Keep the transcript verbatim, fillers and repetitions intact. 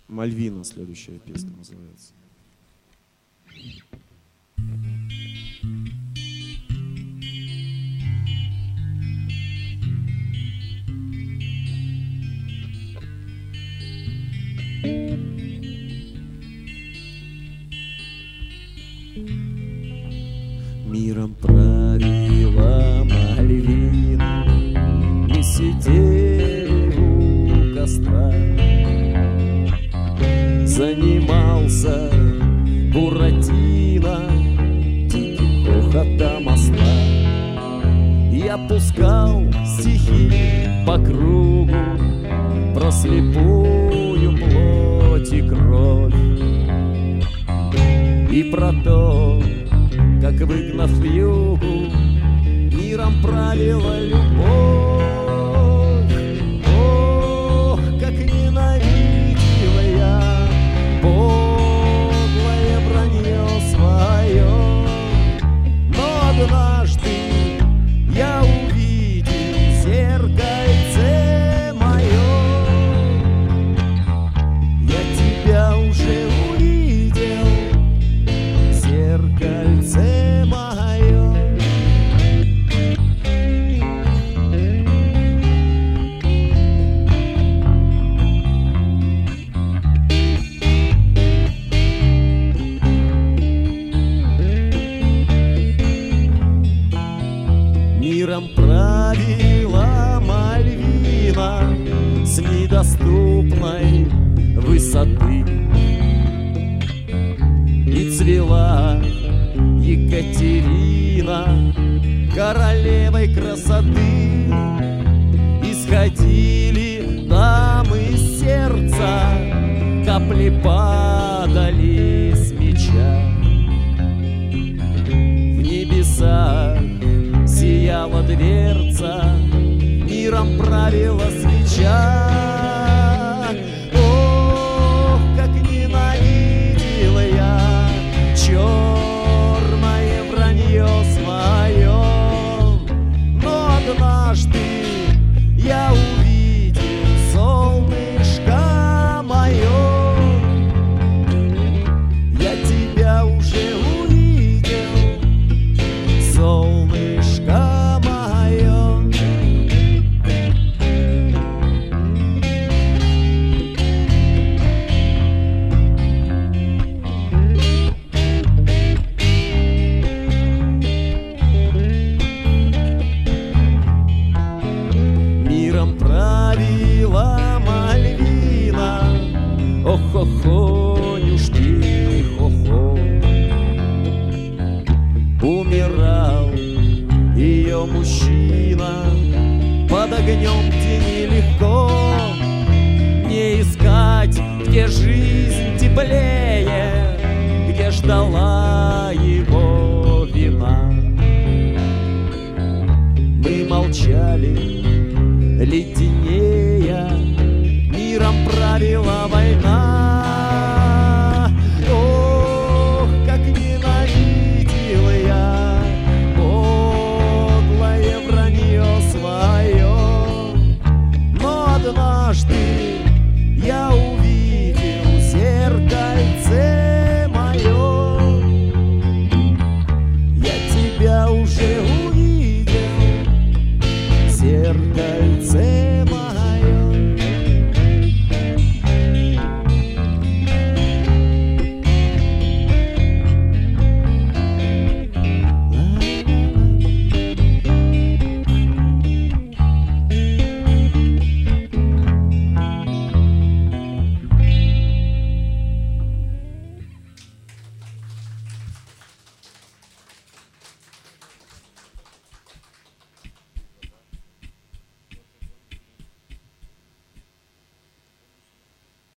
Мальвина следующая песня называется. Миром правила Мальвина, мы сидели у костра. Занимался Буратино диким хохотом осла. Я пускал стихи по кругу про слепую плоть и кровь, и про то, как, выгнав вьюгу, миром правила любовь. Ох, как ненавидела я подлое вранье свое. Но однажды я увидел в зеркальце моем. Я тебя уже увидел в зеркальце моем. Миром правила Мальвина с недоступной высоты, и цвела Екатерина королевой красоты. Исходили дамы из сердца, капли падали с меча. В небесах сияла дверца, миром правила свеча. Ох, как ненавидела я черное вранье свое. Но однажды я увидел солнышко мое. Я тебя уже увидел, солнышко мое. Миром правила Мальвина, ох-хо-хонюшки, хо-хо. Умирал ее мужчина под огнем, где нелегко не искать, где жизнь теплее, где ждала его вина. Мы молчали, леденея, миром правила война.